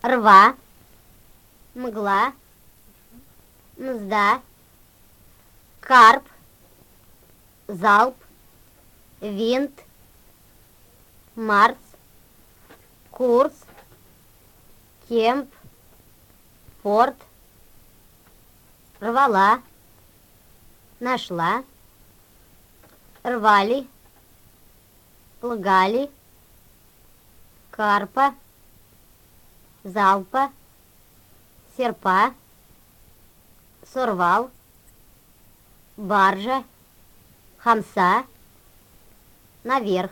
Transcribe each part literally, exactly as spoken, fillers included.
рва, мгла, мзда, карп, залп, винт, Марс, курс, кемп, порт, рвала, нашла, рвали, лгали, карпа, залпа, серпа, сорвал, баржа, хамса, наверх,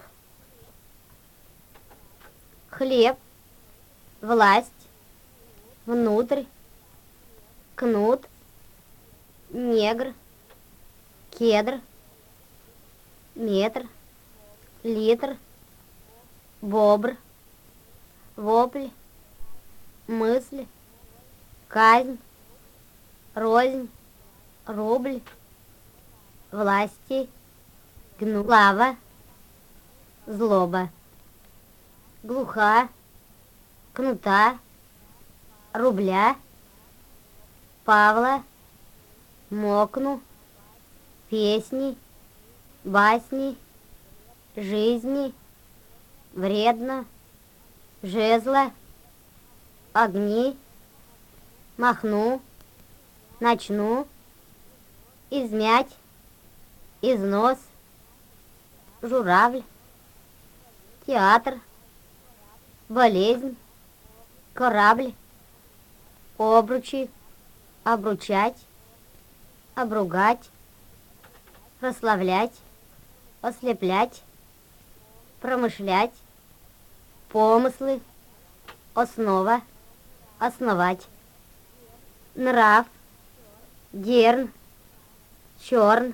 хлеб, власть, внутрь, кнут, негр, кедр, метр, литр, бобр, вопль, мысль, казнь, рознь, рубль, власти, гну, слава, злоба, глуха, кнута, рубля, Павла, мокну, песни, басни, жизни, вредно, жезла, огни, махну, начну, измять, износ, журавль, театр, болезнь, корабль, обручи, обручать, обругать, прославлять, ослеплять, промышлять, помыслы, основа, основать, нрав, дерн, черн,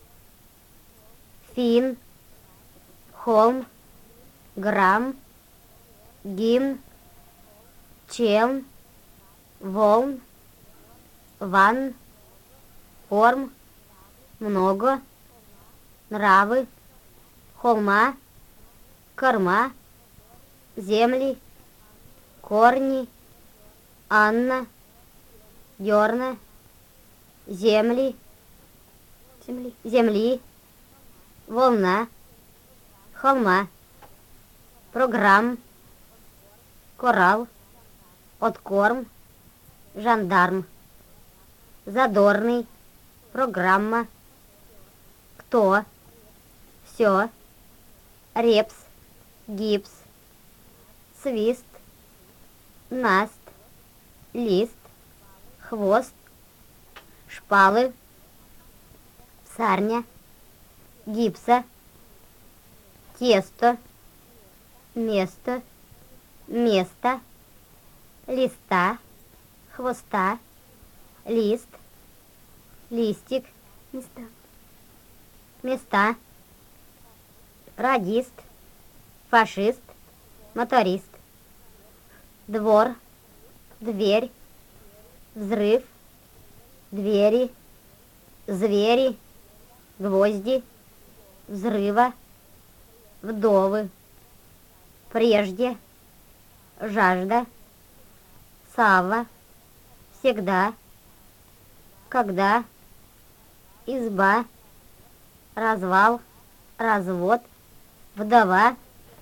фин, холм, грамм, гимн, челн, волн, ван, форм, много, нравы, холма, корма, земли, корни, Анна, дерна, земли, земли, земли, волна, холма, программ, коралл, откорм, жандарм, задорный, программа, кто, все, репс, гипс, свист, наст, лист, хвост, шпалы, псарня, гипса, тесто, место, место, листа, хвоста, лист, листик, места, места, радист, фашист, моторист, двор, дверь, взрыв, двери, звери, гвозди, взрыва, вдовы, прежде, жажда, Савва, всегда, когда, изба, развал, развод, вдова,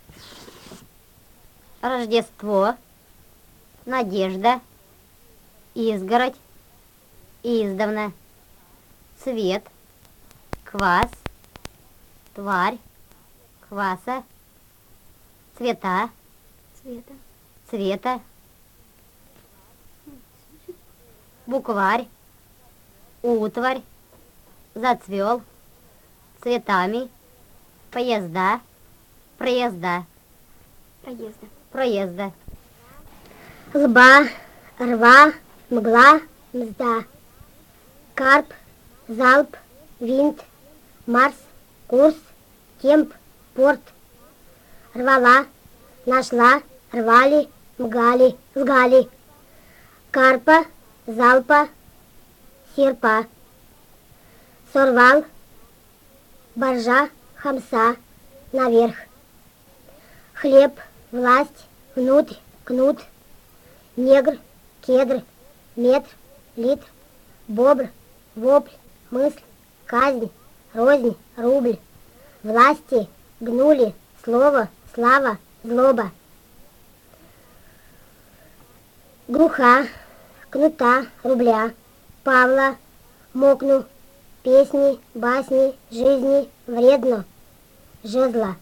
Рождество, надежда, изгородь, издавна, цвет, квас, тварь, кваса, цвета, цвета, цвета, букварь, утварь, зацвел, цветами, поезда, проезда, проезда, проезда, лба, рва, мгла, мзда, карп, залп, винт, Марс, курс, кемп, порт, рвала, нашла, рвали, мгали, лгали, карпа, залпа, серпа, сорвал, баржа, хамса, наверх, хлеб, власть, внутрь, кнут, негр, кедр, метр, литр, бобр, вопль, мысль, казнь, рознь, рубль, власти, гнули, слово, слава, злоба. Глуха, кнута, рубля, Павла, мокну, песни, басни, жизни, вредно, жезла.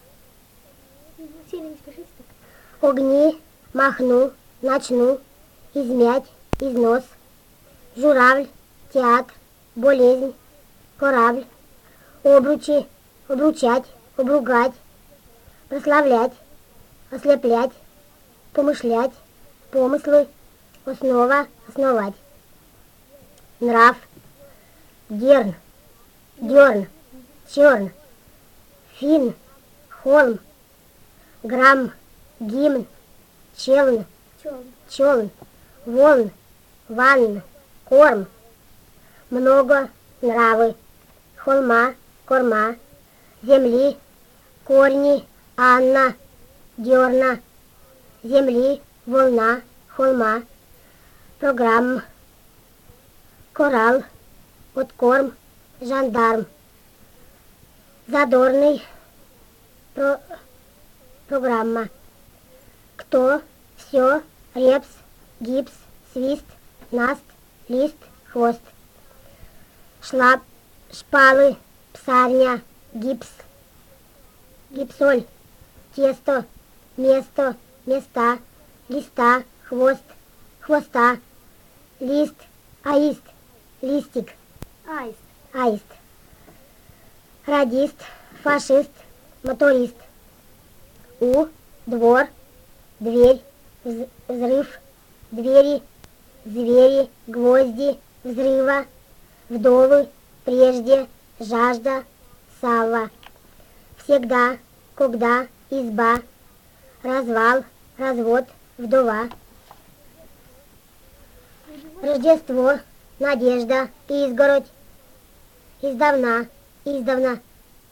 Огни, махну, начну, измять, износ, журавль, театр, болезнь, корабль, обручи, обручать, обругать, прославлять, ослеплять, помышлять, помыслы, основа, основать. Нрав, дерн, дерн, черн, фин, холм, грамм, гимн, челн, челн, волн, ванн, корм, много, нравы, холма, корма, земли, корни, Анна, дерна, земли, волна, холма, программ, коралл, откорм, жандарм, задорный, про, программа, кто, все, репс, гипс, свист, наст, лист, хвост, шлап, шпалы, псарня, гипс, гипсоль, тесто, место, места, листа, хвост, хвоста, лист, аист, листик, Аист. аист, радист, фашист, моторист, у, двор, дверь, вз- взрыв, двери, звери, гвозди, взрыва, вдовы, прежде, жажда, сава, всегда, когда, изба, развал, развод, вдова, Рождество, надежда, изгородь, издавна, издавна,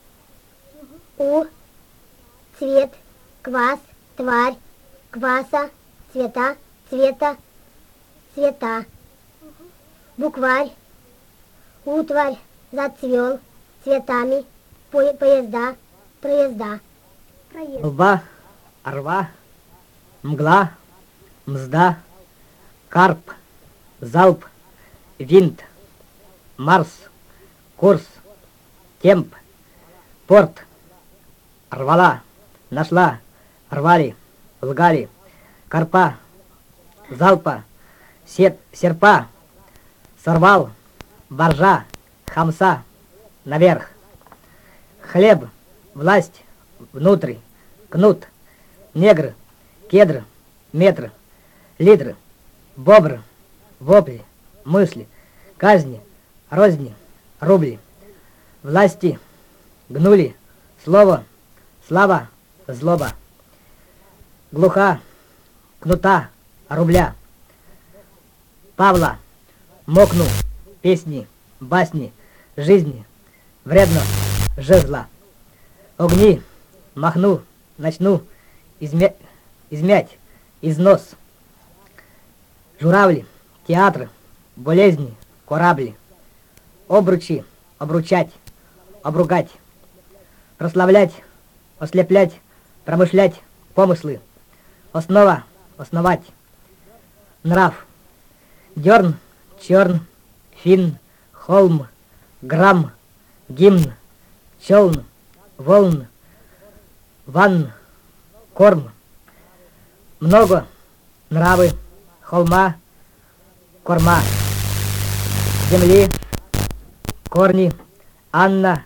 у, цвет, квас, тварь, кваса, цвета, цвета, цвета, букварь, утварь, зацвел, цветами, по- поезда, проезда. Проезд. Лба, орва, мгла, мзда, карп, залп, винт, Марс, курс, темп, порт, рвала, нашла, рвали, лгали, карпа, залпа, сет, серпа, сорвал, боржа, хамса, наверх, хлеб, власть, внутрь, кнут, негр, кедр, метр, литр, бобр, вопли, мысли, казни, розни, рубли, власти, гнули, слово, слава, злоба, глуха, кнута, рубля, Павла, мокну, песни, басни, жизни, вредно, жезла, огни, махну, начну, измя... измять, износ, журавли, театр, болезни, корабли, обручи, обручать, обругать, прославлять, ослеплять, промышлять, помыслы, основа, основать, нрав, дерн, черн, фин, холм, грамм, гимн, челн, волн, ванн, корм, много, нравы, холма, корма, земли, корни, Анна,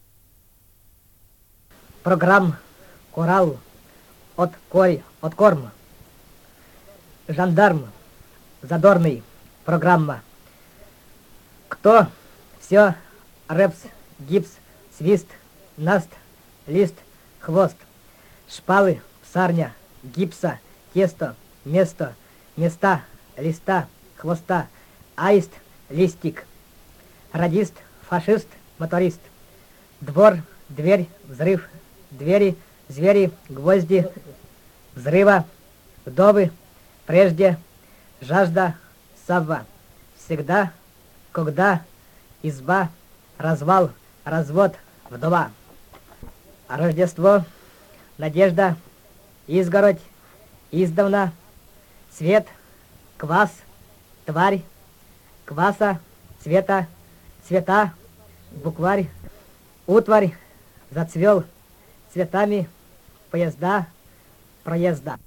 программ, коралл, от корь, от корм, жандарм, задорный, программа, кто, все, репс, гипс, свист, наст, лист, хвост, шпалы, псарня, гипса, тесто, место, места, листа, хвоста, аист, листик, радист, фашист, моторист, двор, дверь, взрыв, двери, звери, гвозди, взрыва, вдовы, прежде, жажда, Савва, всегда, когда, изба, развал, развод, вдова. Рождество, надежда, изгородь, издавна, цвет, квас, тварь, кваса, цвета, цвета, букварь, утварь, зацвел, цветами, поезда, проезда.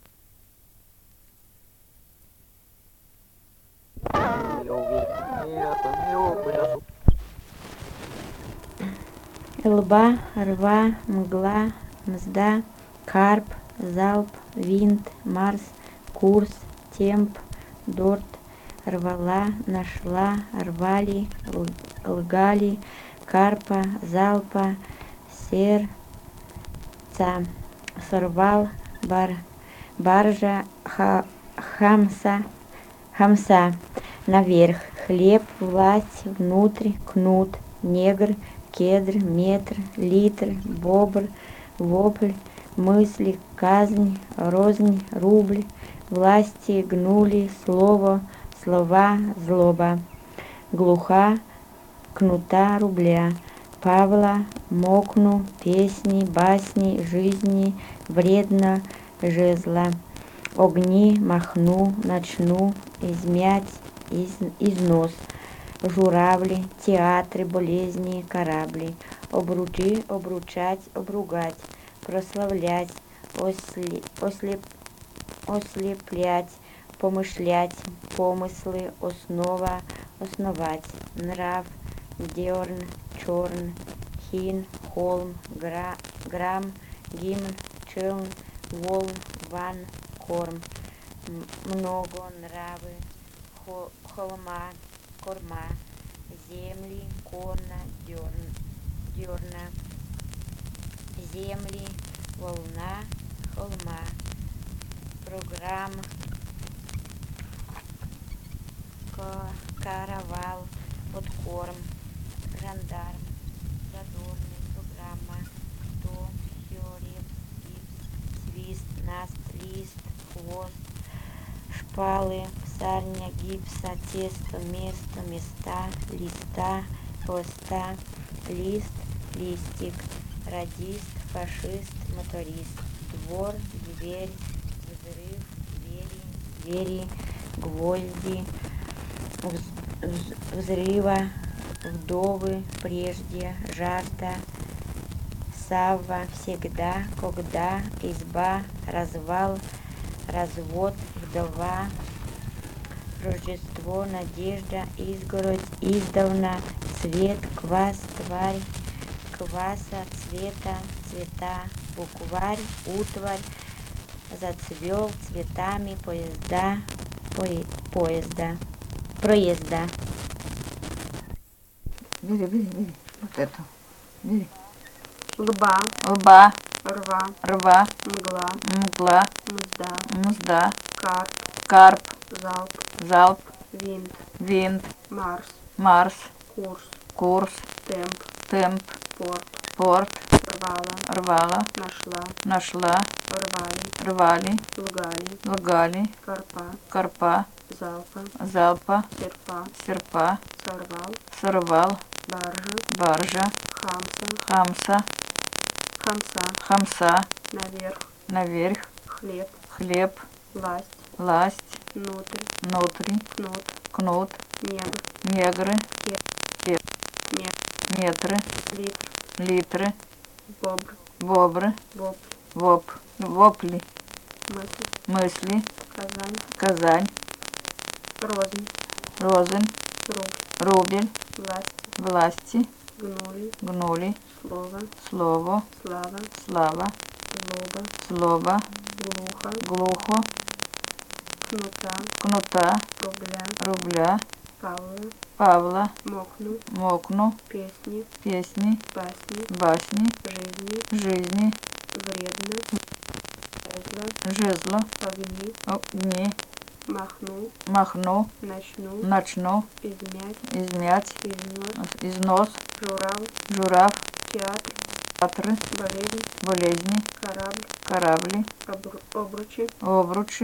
Лба, рва, мгла, мзда, карп, залп, винт, Марс, курс, темп, дорт, рвала, нашла, рвали, лгали, карпа, залпа, сердца, сорвал, бар, баржа, ха, хамса, хамса, наверх, хлеб, власть, внутрь, кнут, негр, кедр, метр, литр, бобр, вопль, мысли, казнь, рознь, рубль, власти, гнули, слово, слова, злоба, глуха, кнута, рубля, Павла, мокну, песни, басни, жизни, вредно, жезла, огни, махну, начну, измять, из, износ, журавли, театры, болезни, корабли, обручи, обручать, обругать, прославлять, осле, ослеп, ослеплять, помышлять, помыслы, основа, основать, нрав, дерн, черн, хин, холм, гра, грамм, гимн, челн, волн, ван, корм, много, нравы, хо, холма, корма, земли, корна, дерн, дерна, земли, волна, холма, программ, каравал, подкорм, жандарм, задорный, программа, кто, все, репс, гипс, свист, наст, лист, хвост, шпалы, псарня, гипса, тесто, место, места, листа, хвоста, лист, листик, радист, фашист, моторист, двор, дверь, взрыв, двери, двери, гвозди, взрыва, вдовы, прежде, жажда, савва, всегда, когда, изба, развал, развод, вдова, Рождество, надежда, изгородь, издавна, цвет, квас, тварь, кваса, цвета, цвета, букварь, утварь, зацвел, цветами, поезда, пое, поезда, проезда. Бери, бери, бери. Вот эту. Бери. Лба, Лба, рва, рва, мгла, мгла, мзда, мзда, карп, карп, залп, залп, винт, винт, Марс, Марс, курс, курс, темп, темп, порт, порт, рвала, рвала, нашла, нашла, рвали, рвали, лгали, лгали, карпа, карпа, залпа, залпа, серпа, серпа, сорвал, сорвал, баржа, баржа, хамса, хамса, хамса, хамса, наверх, наверх, хлеб, хлеб, власть, власть, внутрь, внутри, кнут, кнут, негр, негры, нет, метры, литр, литры, бобр, бобры, вопль, воп, вопли, мысль, мысли, казань, Казань, рознь, розынь, рубль, рубль, власть, власти, гнули, гнули, слово, слово, слава, слава, злоба, злоба, глухо, глухо, кнута, кнута, рубля, рубля, Павла, Павла, мокну, мокну, песни, песни, басни, басни, жизни, жизни, вредно, жезла, жезла, огни, огни, махну, махну, начну, начну, измять, измять, износ, износ, журал, журавль, театр, театры, болезнь, болезни, корабль, корабли, обру- обручи, обручи,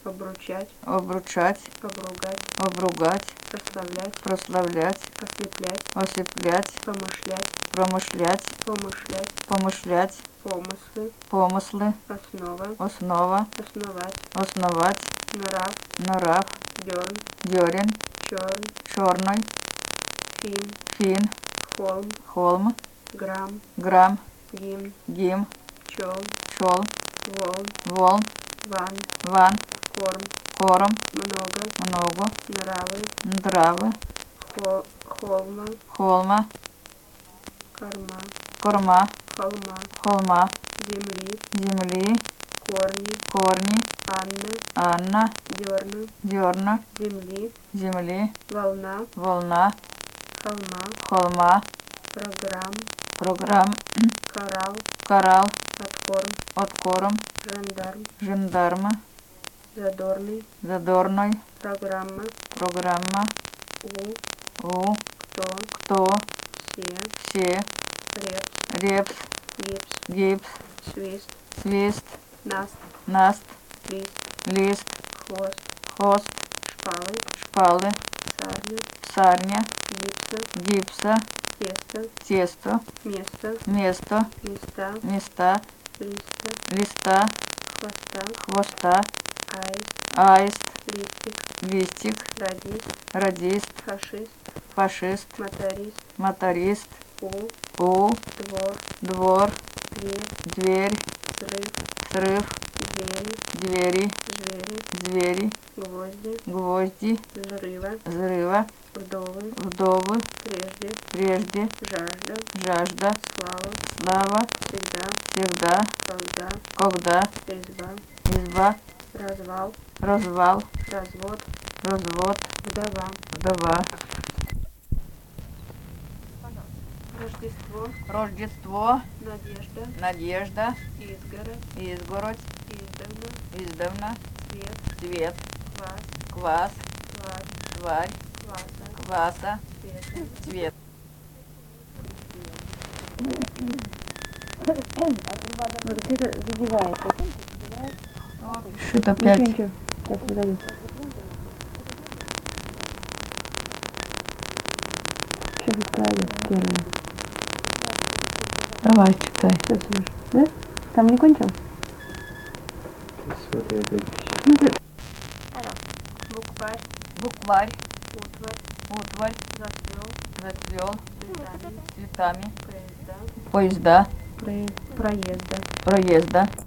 обручать, обручать, обругать, обругать, прославлять, прославлять, ослеплять, ослеплять, помышлять, промышлять, помышлять, помышлять, помыслы, помыслы, основа, основа, основать, основать, нрав, нрав, дерн, дерен, черн, черный, фин, фин, холм, холм, грамм, грамм, гимн, гим, пчел, пчел, волн, волн, ван, ван, корм, корм, много, много, нравы, травы, хо, холма, холма, корма, корма, холма, холма, земли, земли, корни, корни, Анна, Анна, дерна, дерна, земли, земли, волна, волна, холма, холма, программ, программ, коралл, коралл, откорм, откорм, жандарм, жандарма, задорный, задорной, программа, программа, у, у, кто, кто, все, все, репс, репс, гипс, гипс, свист, свист, наст, наст, лист, лист, хвост, хвост, шпалы, шпалы, сарня, сарня, гипса, гипса, тесто, тесто, место, место, места, места, листа, листа, хвоста, хвоста, аист, аист, листик, листик, радист, радист, фашист, фашист, моторист, моторист, у, у, двор, двор, дверь, дверь, срыв, срыв, двери, двери, звери, звери, гвозди, гвозди, взрыва, взрыва, вдовы, вдовы, прежде, прежде, жажда, жажда, слава, слава, всегда, всегда, когда, когда, изба, изба, развал, развал, развод, развод, вдова, вдова, Рождество, Рождество, надежда, надежда, изгородь, изгородь, издавна, издавна, свет, свет, квас, квас, тварь, тварь, кваса, кваса, света, цвет. Что-то опять. Давай, читай. Там не кончил? букварь, Букварь, утварь, утварь, зацвел, зацвел цветами, цветами, поезда, поезда, проезда, проезда,